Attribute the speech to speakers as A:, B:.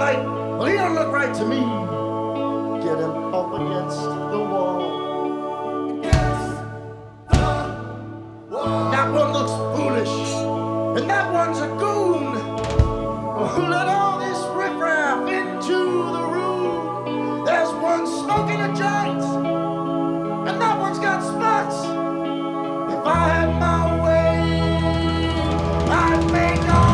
A: right. Well, he don't look right to me. Get him up against the wall. Against the wall. That one looks foolish, and that one's a goon. Who let all this riffraff into the room? There's one smoking a joint, and that one's got spots. If I had my way, I'd make all